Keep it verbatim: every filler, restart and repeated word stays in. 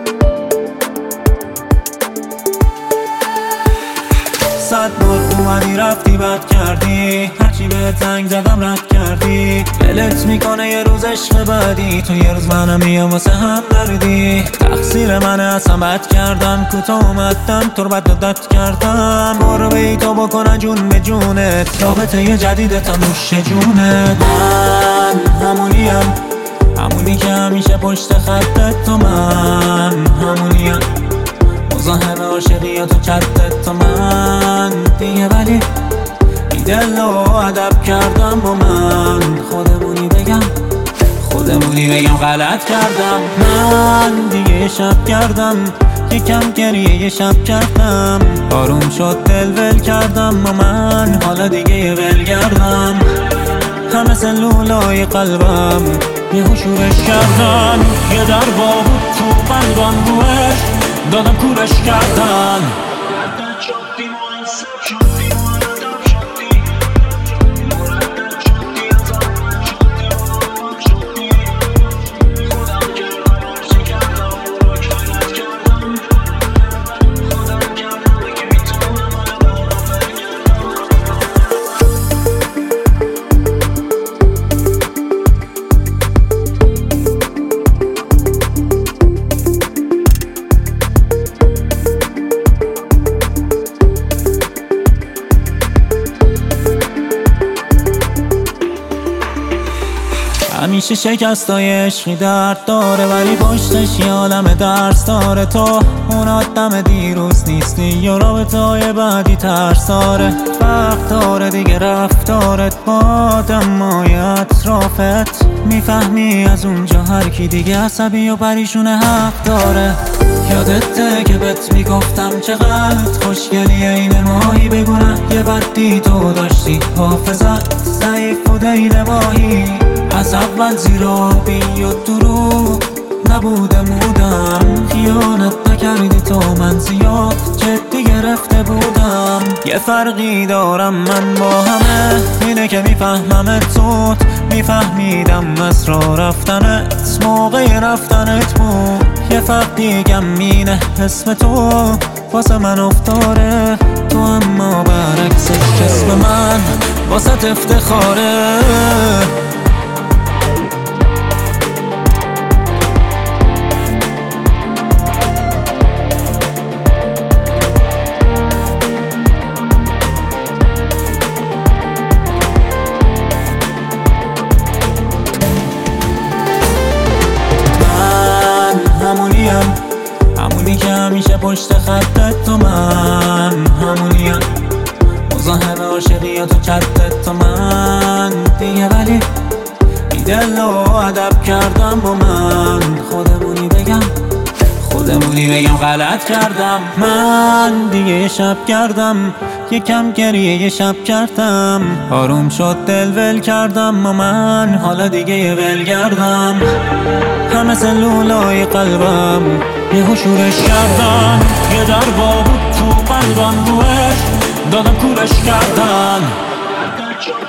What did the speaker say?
صد بار اومدی رفتی بد کردی، هرچی به تنگ زدم رد کردی. دلت میکنه یه روز عشق بعدی، تو یه روز منم میام واسه هم دردی. تقصیر منه اصلا بد کردم، کوتاه اومدم تو رو بد داد کردم. برو بی تو بکنه جون به جونت، رابطه یه جدیده تا نوش جونت. من همونیم، همونی که همیشه پشت خطت، تو من همونیم، مزاحم عاشقی تو چتت، تو من دیگه. ولی بی دل و ادب کردم با من، خودمونی بگم خودمونی بگم غلط کردم. من دیگه یه شب کردم، یکم گریه یه شب کردم. آروم شد دل ول کردم با من، حالا دیگه یه ول کردم. همه سلولای قلبم یه شورش کردن، یه در بود تو قلبم روش دادم کورش کردن. همیشه شکستای عشقی درد داره، ولی پشتش یه عالم درس داره. تو اون آدم دیروز نیستی، یا رابطه‌های بعدی ترس داره. وقت داره دیگه رفتارت با آدمای اطرافت، میفهمی از اونجا هر کی دیگه عصبی و پریشونه حق داره. یادته که بهت میگفتم چقدر خوشگلی این ماهی، بگونه یه بدی تو داشتی، حافظت ضعیف و دید ماهی. از اول زیرابی و دروغ نبوده مودم، خیانت نکردی تو، من زیاد جدی گرفته بودم. یه فرقی دارم من با همه، اینه که میفهممت زود، میفهمیدم اسرار رفتنت موقع رفتنت بود. یه فرق دیگم اینه اسم تو واسه من افتاره، تو اما برعکسش اسم من واسه افتخاره. همونیم، همونی که همیشه پشت خطت، تو من همونیم، مزاحم عاشقی تو چتت، تو من دیگه. ولی بی دل و ادب کردم با من، خودمونی بگم خودمونی بگم غلط کردم. من دیگه یه شب کردم، یکم گریه یه شب کردم. آروم شد دل ول کردم با من، حالا دیگه یه ول کردم. همه سلولای قلبم یه شورش کردن، یه در بود تو قلبم روش دادم کورش کردن.